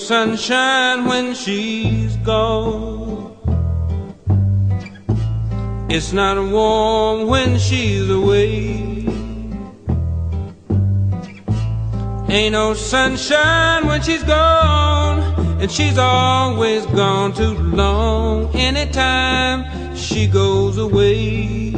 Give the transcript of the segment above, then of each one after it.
sunshine when she's gone. It's not warm when she's away. Ain't no sunshine when she's gone, and she's always gone too long. Anytime she goes away.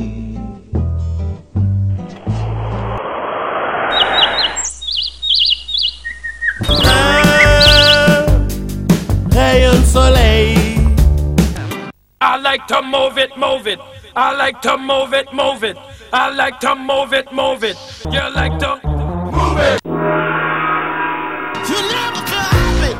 Rayon soleil. I like to move it, move it. I like to move it, move it. I like to move it, move it. You like to move it. You never could happen.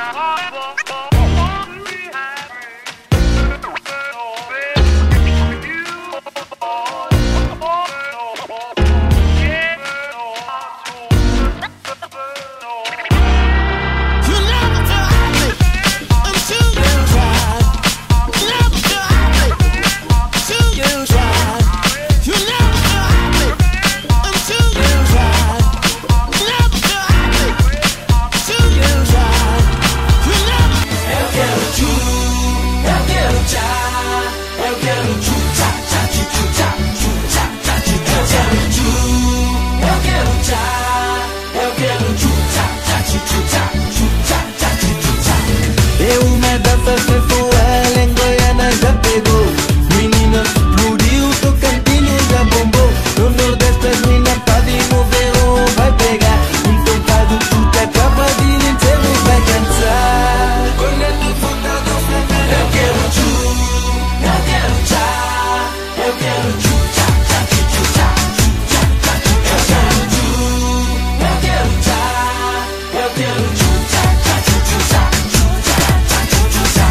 You never could happen until you try. Never could happen until you try. You never could happen until you try. Never could happen until you try. You never. Eu quero tchu, eu quero tchá, eu quero tchu tchá tchá tchu tchu tchá tchu tchá tchá tchu. Eu quero tchu, eu quero tchá, eu quero tchu tchá tchá tchu tchu tchá tchu tchá tchá tchu tchu tchá. Eu uma dança sensual em Goiânia já pegou. Menina explodiu, Tocantins já bombou. No Nordeste as minas podem mover ou vai pegar. Então faz o chute, acaba de inteiro vai dançar. Quando é tudo voltado, eu quero tchu, eu quero tchá, eu quero tchu tchá tchá tchu tchu tchá tchu tchá tchá tchu. Eu quero tchu, eu quero tchá, eu quero tchu tchá tchá tchu tchu tchá tchu tchá tchá tchu tchu tchá.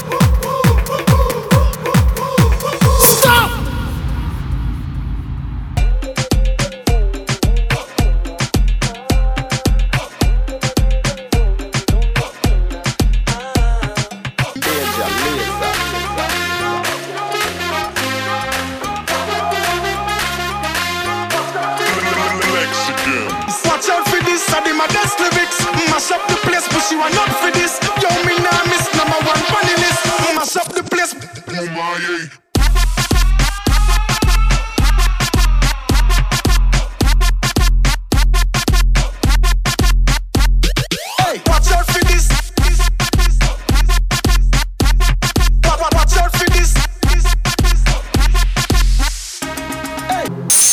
Stop! Watch out for this, I did my best lyrics. Mash up the place, but you are not for this. Yo, me nah miss number one funny list. Mash up the place. Oh my, yeah. Hey, watch out for this. Watch out for this. Hey.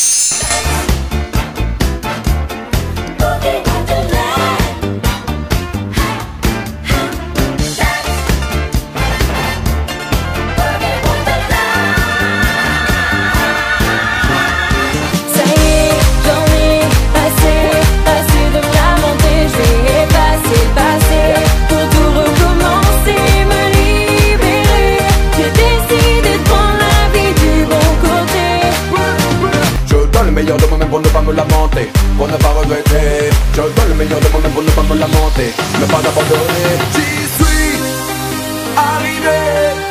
Ça y est, j'en ai assez, assez de me lamenter. Je vais effacer le passé pour tout recommencer, me libérer. J'ai décidé de prendre la vie du bon côté. Je donne le meilleur de moi-même pour ne pas me lamenter, pour ne pas regretter. Je donne le meilleur de moi-même pour ne pas me lamenter, ne pas abandonner. J'y suis arrivé.